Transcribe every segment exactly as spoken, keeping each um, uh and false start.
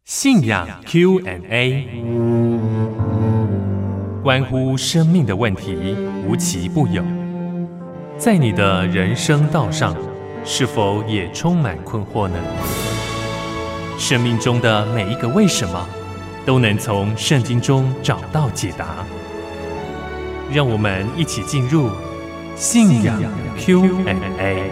信仰 Q and A， 关乎生命的问题，无奇不有。在你的人生道上，是否也充满困惑呢？生命中的每一个为什么，都能从圣经中找到解答。让我们一起进入信仰 Q and A。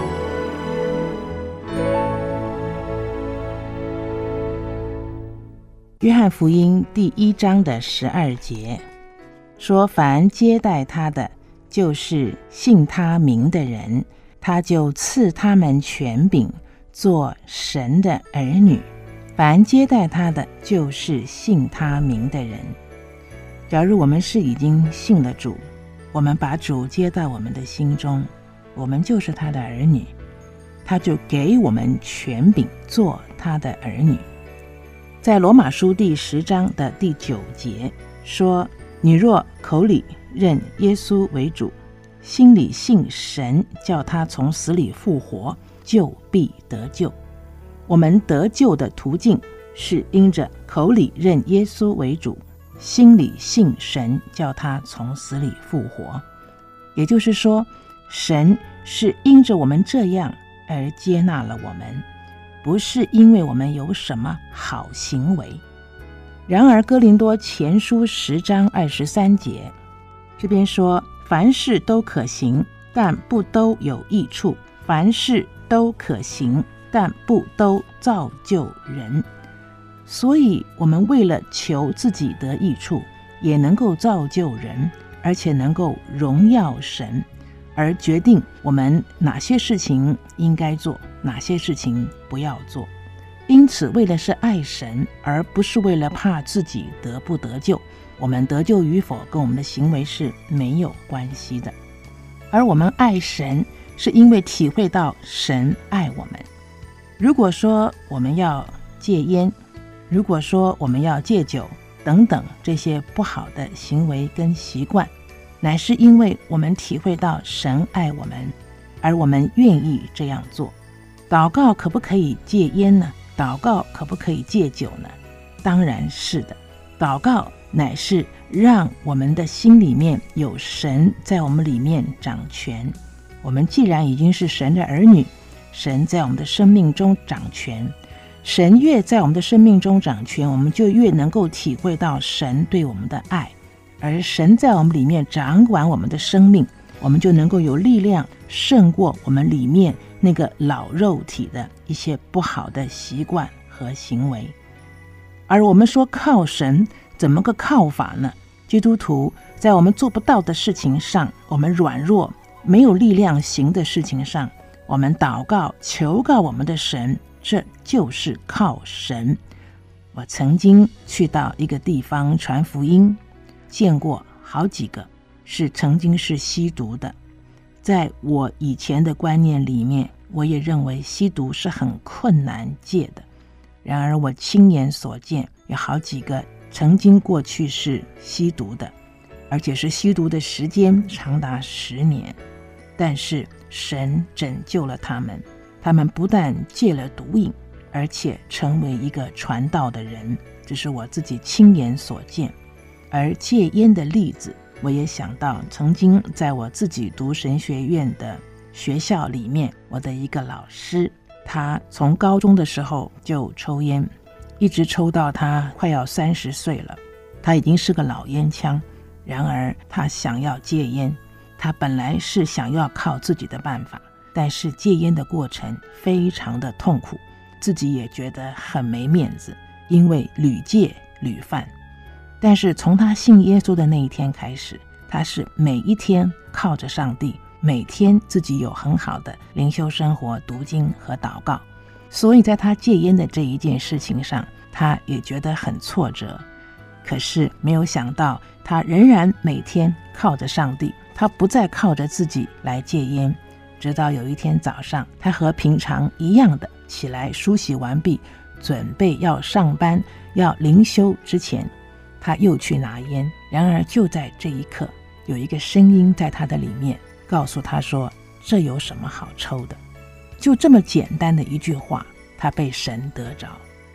约翰福音第一章的十二节说，凡接待他的，就是信他名的人，他就赐他们权柄，做神的儿女。凡接待他的，就是信他名的人。假如我们是已经信了主，我们把主接到我们的心中，我们就是他的儿女，他就给我们权柄做他的儿女。在罗马书第十章的第九节说，你若口里认耶稣为主，心里信神叫他从死里复活，就必得救。我们得救的途径是因着口里认耶稣为主，心里信神叫他从死里复活。也就是说，神是因着我们这样而接纳了我们，不是因为我们有什么好行为。然而哥林多前书十章二十三节这边说，凡事都可行，但不都有益处；凡事都可行，但不都造就人。所以我们为了求自己得益处，也能够造就人，而且能够荣耀神，而决定我们哪些事情应该做，哪些事情不要做。因此为了是爱神，而不是为了怕自己得不得救，我们得救与否跟我们的行为是没有关系的。而我们爱神，是因为体会到神爱我们。如果说我们要戒烟，如果说我们要戒酒等等这些不好的行为跟习惯，乃是因为我们体会到神爱我们，而我们愿意这样做。祷告可不可以戒烟呢？祷告可不可以戒酒呢？当然是的。祷告乃是让我们的心里面有神在我们里面掌权。我们既然已经是神的儿女，神在我们的生命中掌权，神越在我们的生命中掌权，我们就越能够体会到神对我们的爱。而神在我们里面掌管我们的生命，我们就能够有力量胜过我们里面那个老肉体的一些不好的习惯和行为。而我们说靠神，怎么个靠法呢？基督徒在我们做不到的事情上，我们软弱没有力量行的事情上，我们祷告求告我们的神，这就是靠神。我曾经去到一个地方传福音，见过好几个是曾经是吸毒的。在我以前的观念里面，我也认为吸毒是很困难戒的。然而我亲眼所见，有好几个曾经过去是吸毒的，而且是吸毒的时间长达十年。但是神拯救了他们，他们不但戒了毒瘾，而且成为一个传道的人，这是我自己亲眼所见。而戒烟的例子，我也想到曾经在我自己读神学院的学校里面，我的一个老师，他从高中的时候就抽烟，一直抽到他快要三十岁了，他已经是个老烟枪。然而他想要戒烟，他本来是想要靠自己的办法，但是戒烟的过程非常的痛苦，自己也觉得很没面子，因为屡戒屡犯。但是从他信耶稣的那一天开始，他是每一天靠着上帝，每天自己有很好的灵修生活、读经和祷告。所以在他戒烟的这一件事情上，他也觉得很挫折。可是没有想到，他仍然每天靠着上帝，他不再靠着自己来戒烟。直到有一天早上，他和平常一样的起来梳洗完毕，准备要上班要灵修之前，他又去拿烟。然而就在这一刻，有一个声音在他的里面告诉他说，这有什么好抽的？就这么简单的一句话，他被神得着。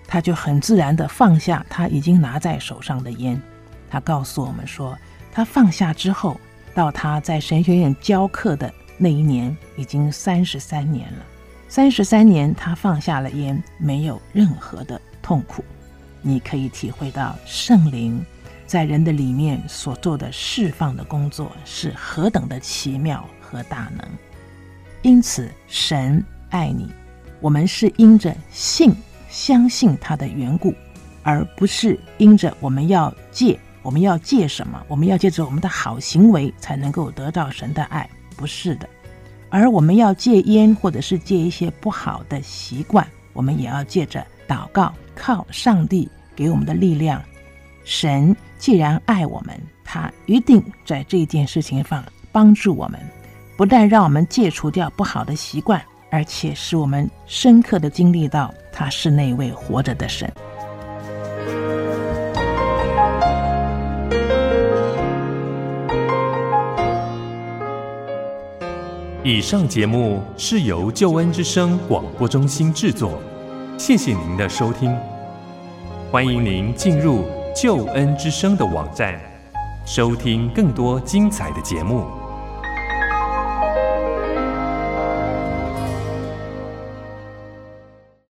他就很自然地放下他已经拿在手上的烟。他告诉我们说，他放下之后，到他在神学院教课的那一年，已经三十三年了。三十三年，他放下了烟，没有任何的痛苦。你可以体会到圣灵在人的里面所做的释放的工作是何等的奇妙和大能。因此，神爱你，我们是因着信相信他的缘故，而不是因着我们要借我们要借什么，我们要借着我们的好行为才能够得到神的爱，不是的。而我们要戒烟，或者是戒一些不好的习惯，我们也要借着祷告，靠上帝给我们的力量。神既然爱我们，他一定在这件事情上帮助我们，不但让我们戒除掉不好的习惯，而且使我们深刻的经历到他是那位活着的神。 以上节目是由救恩之声广播中心制作，谢谢您的收听。欢迎您进入救恩之声的网站，收听更多精彩的节目。